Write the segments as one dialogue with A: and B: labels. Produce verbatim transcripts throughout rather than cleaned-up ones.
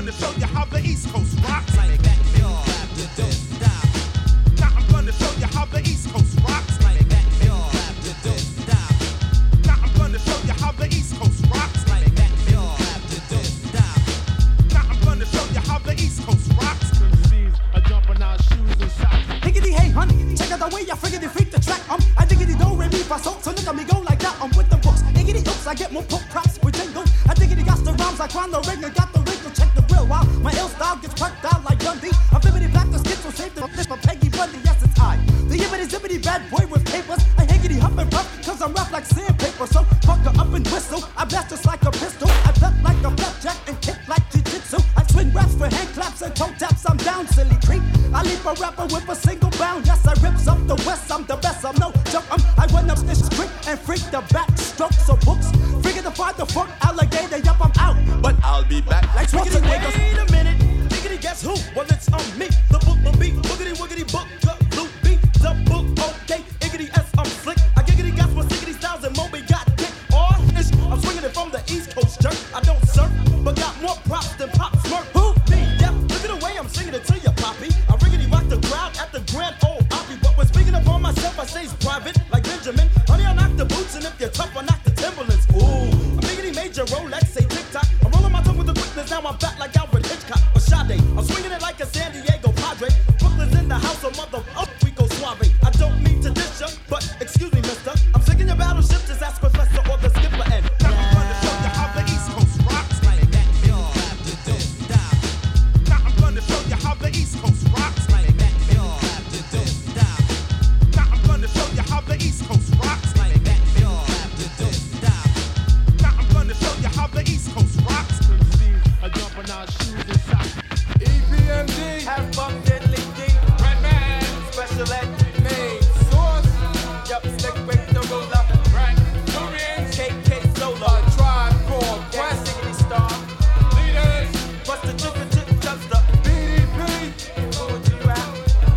A: gonna show you how the East Coast rocks. Like that, y'all. Don't stop. Now I'm gonna show you how the East Coast rocks. Like that, y'all. Don't stop. Now I'm gonna show you how the East Coast rocks. Like that, y'all. Don't stop. Now I'm gonna show you how the East Coast rocks.
B: Are jumping out shoes and socks.
C: Higgity, hey, honey, check out the way I friggity freak the track. Um, I diggity do re mi fa so, so look at me go like that. I'm with the books. Higgity, oops, I get more poke props with jingle. I diggity got the rhymes like Ron the Ringer, got the wrinkle, check the grill. While my ill style gets perked out like Dundee. I'm vividly black, the skits will save the fish for Peggy Bundy. Yes, it's I, the yibbity zippity bad boy with papers. I higgity huff and puff, cause I'm rough like sandpaper. So fuck her up and whistle. I blast just like a pistol. I duck like a flapjack and kick like jiu-jitsu. I swing raps for hand claps and toe taps. I'm down, silly creep. I leap a rapper with a single bound. Yes, I rips up the west. I'm the best. I'm no joke. I'm, I run up this quick and freak the back strokes of books. Freaking to find the funk alligator. Yup, I'm out. But I'll be back like Schwarzenegger.
D: Wait a minute. Diggity, guess who? Well, it's on me. The book will be boogity woogity book. The blue beat. The book. Okay. Iggity S. I'm slick. I giggity gas with siggity styles and Moby got dick. Or ish. I'm swinging it from the East Coast jerk. I don't surf, but got more props than Pop Smurf. Who? Me. Yep. Look at the way I'm singing it to you, Poppy. I riggity rock the crowd at the Grand Ole Opry. But when speaking upon myself, I stays private like Benjamin. Honey, I knock the boots, and if you're tough, I knock the Timberlands. Ooh. I'm biggity major Rolex, say TikTok. I'm rolling my tongue with the quickness. Now I'm fat like Alfred Hitchcock or Sade. I'm swinging it like a San Diego Padre. Brooklyn's in the house, so mother up we go suave. I don't mean to dish ya, but excuse me, mister. I'm sinking your battleship, just ask Professor or the skipper. And
A: now I'm gonna show you how the East Coast rocks. Like that, y'all. Don't stop. Now I'm gonna show you how the East Coast rocks. Like that, y'all. Don't stop. Now I'm gonna show you how the East Coast rocks. Like that, y'all. Don't stop. Now I'm gonna show you how the East Coast rocks.
B: Are jumping out shoes and socks.
E: E P M D, have fun diddly D. Red man, special ed, main source. Yup, slick break the roller. Right, come in. K K solo. A tribe called Quest. Diggity star. Leaders. Bust the chip and chip just the B D P. O G rap.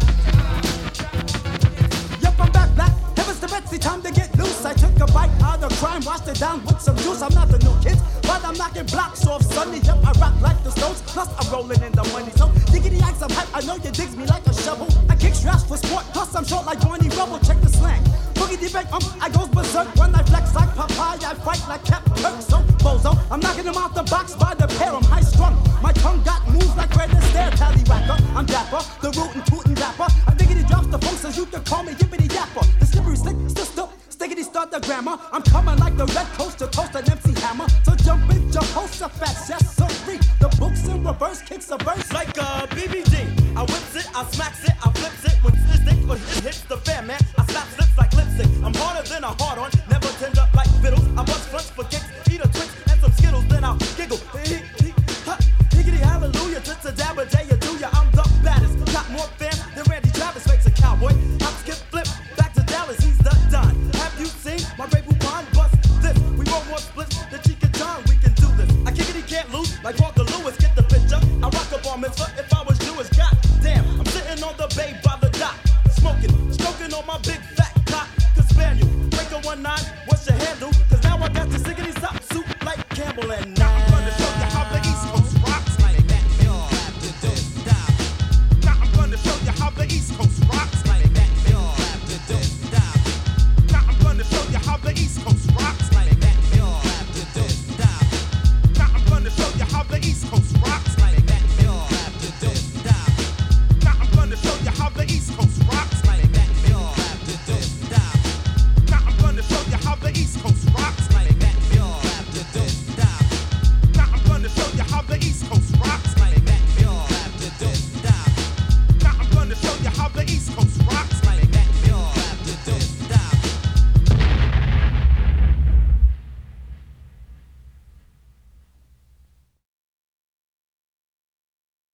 C: Yup, I'm back black. Heavens to Betsy, time to get loose. I took a bite out of crime, washed it down with some juice. I'm not the new kid, but I'm knocking blocks off Sunday. Yup, I rock like the Stones, plus I'm rolling in the money. So diggity axe, I'm hype. I know you digs me like a shovel. I kick straps for sport, plus I'm short like Johnny Rebel. Check the slang. Boogie the bang, um, I goes berserk when I flex like Popeye. I fight like Captain Kirk. So bozo, I'm knocking them out the box by the pair. I'm high strung. My tongue got moves like Red Astaire. Tallywhacker, I'm dapper, the rootin' tootin' rapper. I diggity drops the phone, so you can call me yippity yapper. The slippery slick, still still. Stickity start the grammar. I'm coming like the red coast to toast an M C Hammer. So jump in, Jehoshaphat, yes, sirree. The books in reverse, kicks a verse.
D: like a B B G. I whips it, I smacks it, I flips it. When this thing when it hits the fan, man, I slap slips like lipstick. I'm harder than a hard on, never tender like fiddles. I bust fronts for kicks, eat a Twix and some Skittles, then I'll giggle. He, he, ha, higgity hallelujah, just a dab a day you do ya. I'm the baddest, got more fans than Randy Travis makes a cowboy. Hop, skip, flip, back to Dallas, he's the Don. Have you seen my Ray Bupon bust this? We roll more splits than Chica John, we can do this. I kick it, he can't lose like Walker Lewis.